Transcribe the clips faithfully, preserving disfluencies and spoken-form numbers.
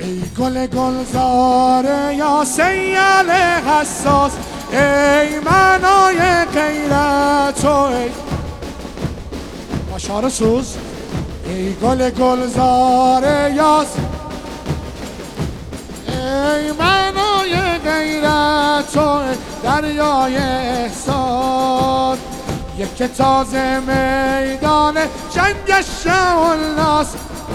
ای گل گلزار یا سیل حساس، ای معنای غیرت و ای باشار سوز. ای گل گلزار یا ای معنای غیرت و دریای احساس، یک تازه میدان جنگ شهوالناس،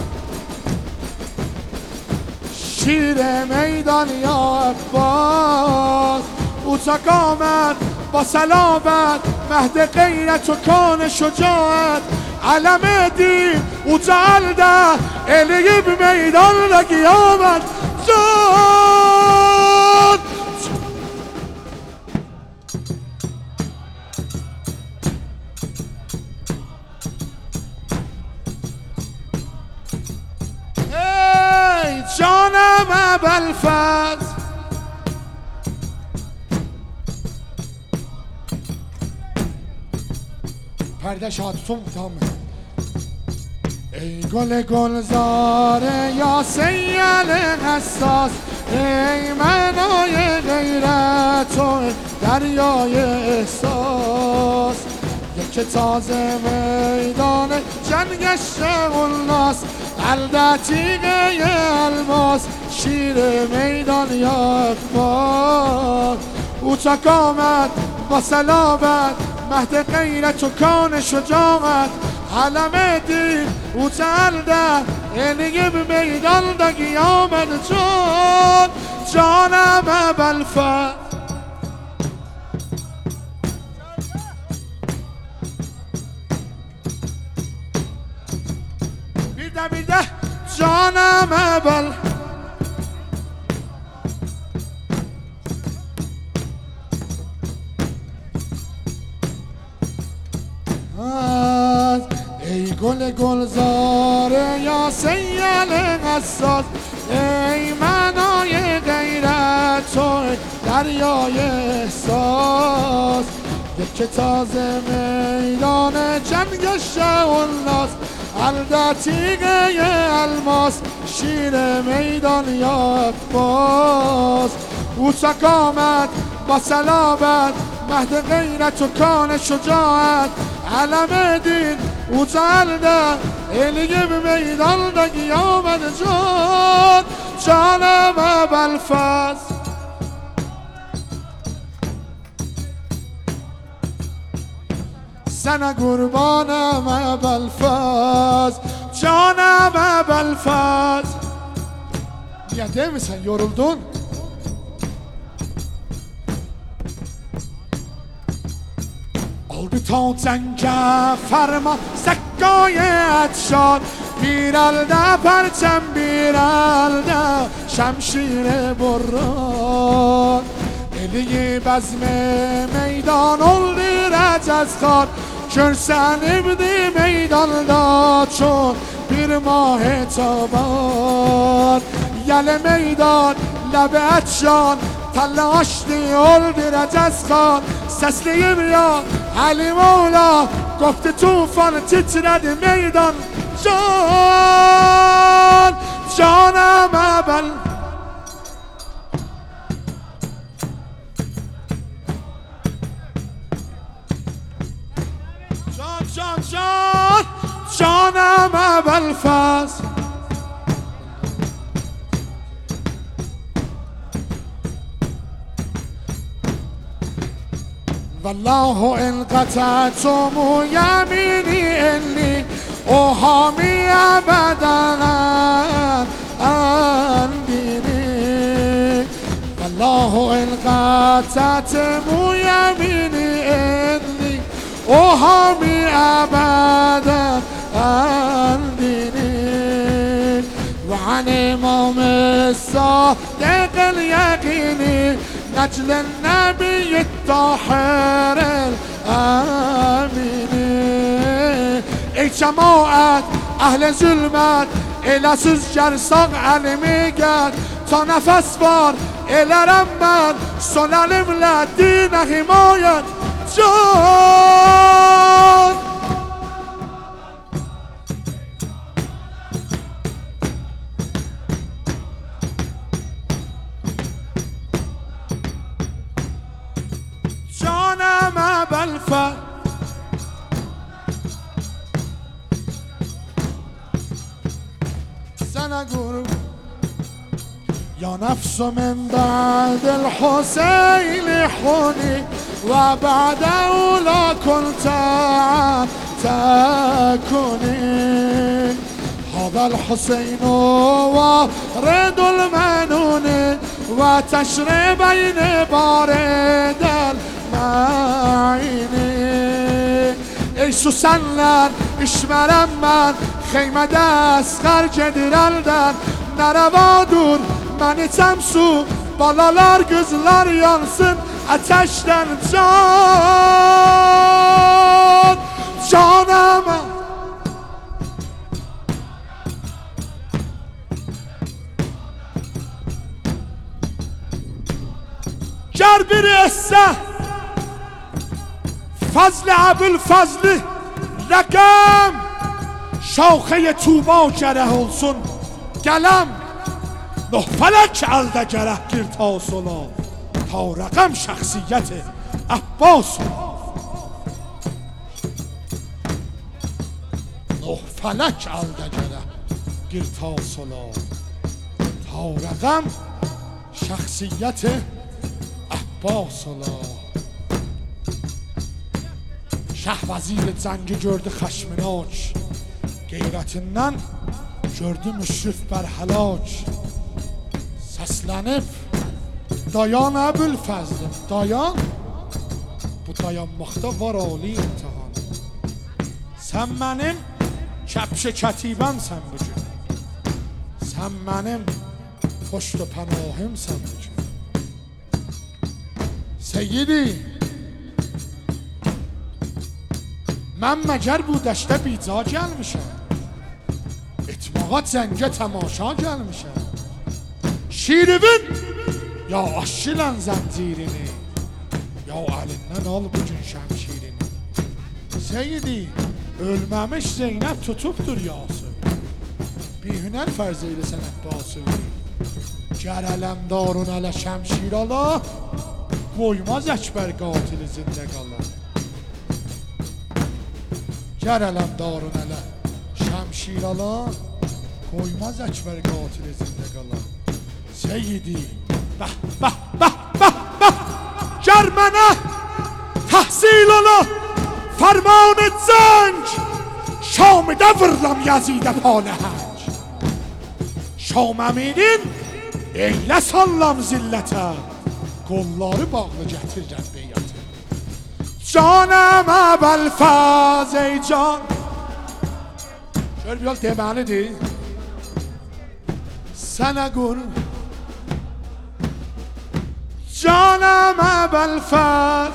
شیر میدان یا عباس. او تاک آمد با سلامت، مهد غیرت و کان شجاعت، علم دین او تعالده الی به میدان را قیامت جان. ای جانم ابوالفضل، پرده شادتون تامه. ای گل گلزار یا سیل حساس، ای معنای غیرت و دریای احساس، یک تازه میدان جنگ شهوالناس، قلب تیغه الماس، شیر میدان یا عباس. او تاک آمد با سلامت، مهد غیرت و کان شجاعت، علم دین او تعالده الی به میدان دا قیامت جان. جانم ابوالفضل، بیده بیده جانم ابوالفضل. ای گل گلزار یا سیل حساس، ای معنای غیرت و دریای احساس، یک تازه میدان جنگ شهوالناس، قلب تیغه الماس، شیر میدان یا عباس. او تاک آمد با سلامت، مهد غیرت و کان شجاعت، علم دین او تعالده الی به میدان دا قیامت جان. جانم ابوالفضل، سنه قربانم ابوالفضل، جانم ابوالفضل. niye değil mi sen yoruldun? Oldu ta cenge ferman sekkayet şan, bir elde perçem bir elde şemşire burran. Eli bezme meydan oldu Recez Khan, körsenimdi meydanda çon bir mah taban. Yel meydan lebe etşan telaştı oldu Recez Khan. Sesliyim ya Ali Mola, koptu tufan titredi meydan. Can, canım ben Can, can, can, canım Ebelfaz. والله إن قطعتم يميني إني أحامي أبدا عن ديني. والله إن قطعتم يميني إني أحامي أبدا عن ديني. وعن إمام الصادق اليقيني نجل النبي الطاهر الامين. ای جماعت اهل ظلمت الاسوز جرساق علمی گرد تا نفس بار الارم من سنلم لدین حمایت. جان سنگور یا نفس من بعد الحسین حونی و بعد اولا كنت تكوني هذا الحسين وارد المنون وتشري بين بارد المعين ey susanlar işmerem ben Xeymede əsqər gedir əldən Nərəvadur məni cəmsu Balalar qızlar yansın Ateşdən can Canım Gər biri etsə فضل ابوالفضل رقم شاخه توبا گره olsun قلم نه فلک الده گره گیر تا صلا تا رقم شخصیت عباس نه فلک الده گره گیر تا صلا تا رقم شخصیت عباس Şah vaziri cəngi gördü xəşminaç Qeyrətindən gördü müşrif bər həlak Səslənib Dayan Əbülfəzlim Dayan Bu dayanmaqda var ali imtihan Sən mənim kəpşə kətibənsən bugün Sən mənim poşt و pənahimsən bugün Seyyidi من مگر بودشته بیزا جل میشم اتماقات زنگه تماشا جل میشم شیربin یا aşılan زنجیرینی یا elinden al bugün şemşirini Seyyidi ölmemiş Zeynep tutuptur yası bir hüner farz eyle sen Abbası ger elemdarun ələ şemşir ala koymaz ekber qatili zinde qala ger elemdarun ələ şemşir ala koymaz ekber qatili zinde qala Seyyidi bah bah bah bah bah ger mənə təhsil ala فرمان زنج شامده ورلم یزید پالهنج شام امینین eylə sallam zillətə qolları bağlı gətirirəm beyyətə canım əbəlfəz ey can şöyle bir yol deməlidir sənə qur canım əbəlfəz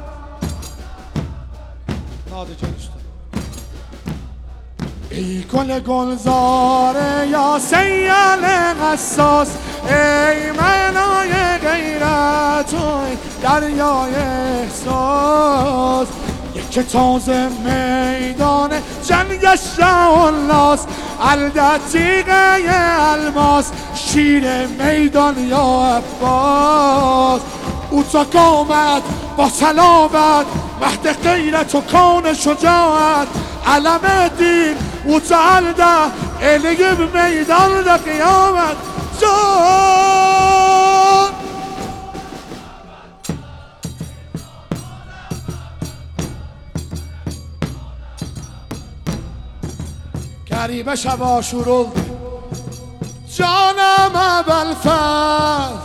ای گل گلزار یا سیل قصاص ای منای غیرت و دریای احساس یک تازه میدان جنگش راست الدتیقه الماس شیر میدان یا عباس او تا قامت با سلامت مهد غیرت و کان شجاعت علم دین و تعالده الیه به میدان ده قیامت جان گریبه شب آشورل جانم ابوالفضل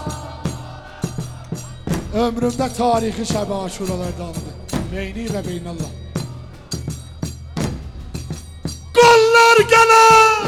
ömrümde tarihi şəb aşuralardandır beyni ve beynallah Qollar gələr